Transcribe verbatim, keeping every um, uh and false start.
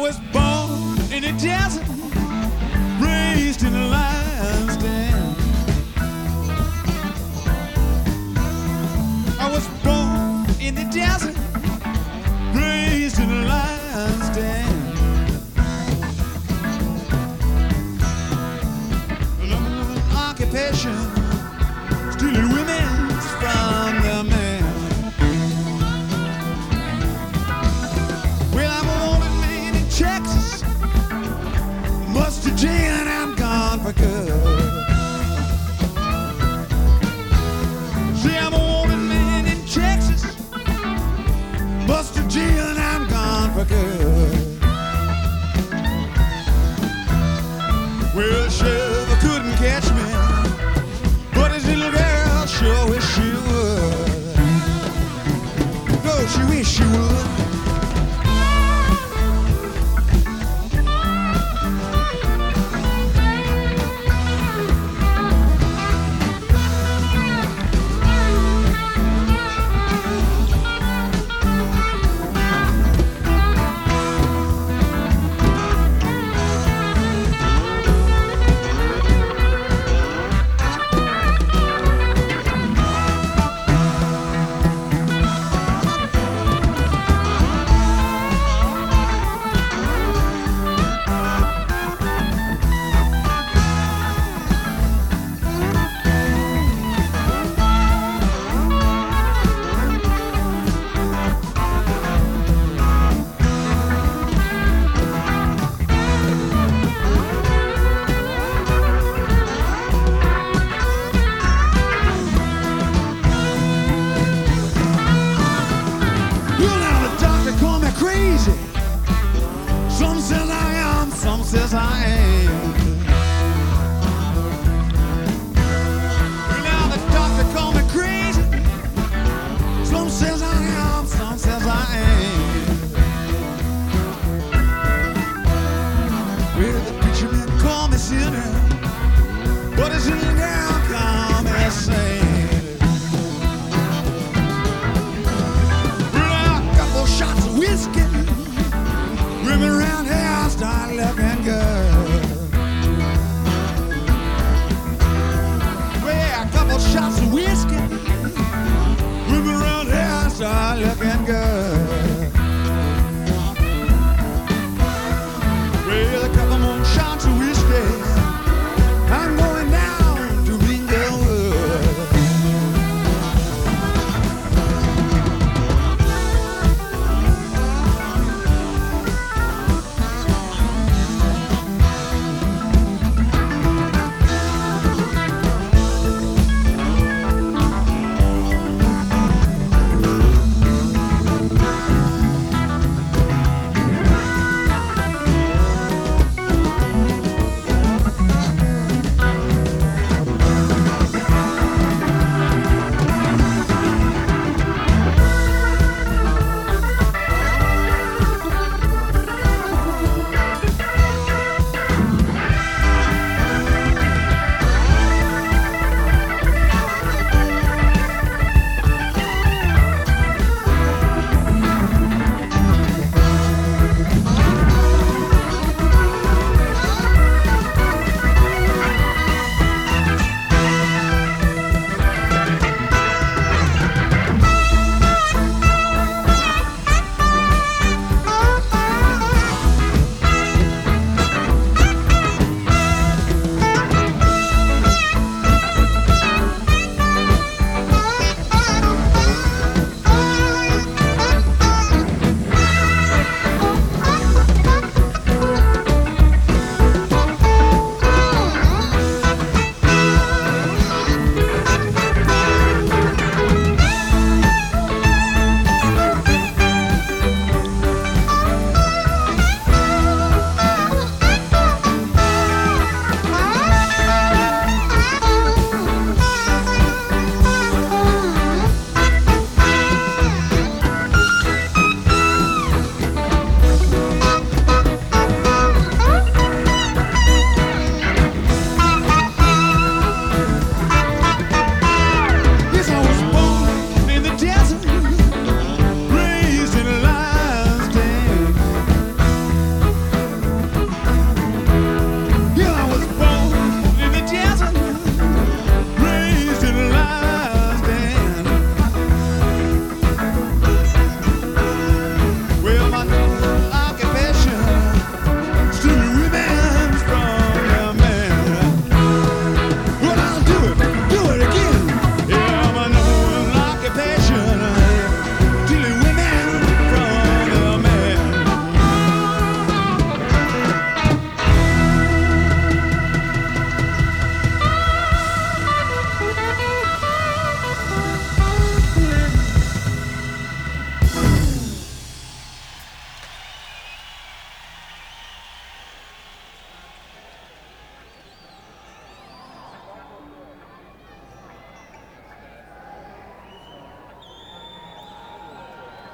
was born in the desert, raised in a lion's den. I was born in the desert, raised in a lion's den. An occupation, stealing women from the men. Well, I'm a woman man in Texas, Mustard G, and I'm gone for good. See, I'm a woman man in Texas, Mustard G, and I'm gone for good. Well, Shiver couldn't catch me, but his little girl sure wish she would. Oh, she wish she would. Some says I am, some says I ain't. Now the doctor called me crazy. Some says I am, some says I ain't. Well, the preacher man called me sinner, but his little girl called me saint. Well, a couple shots of whiskey, women around here start looking good.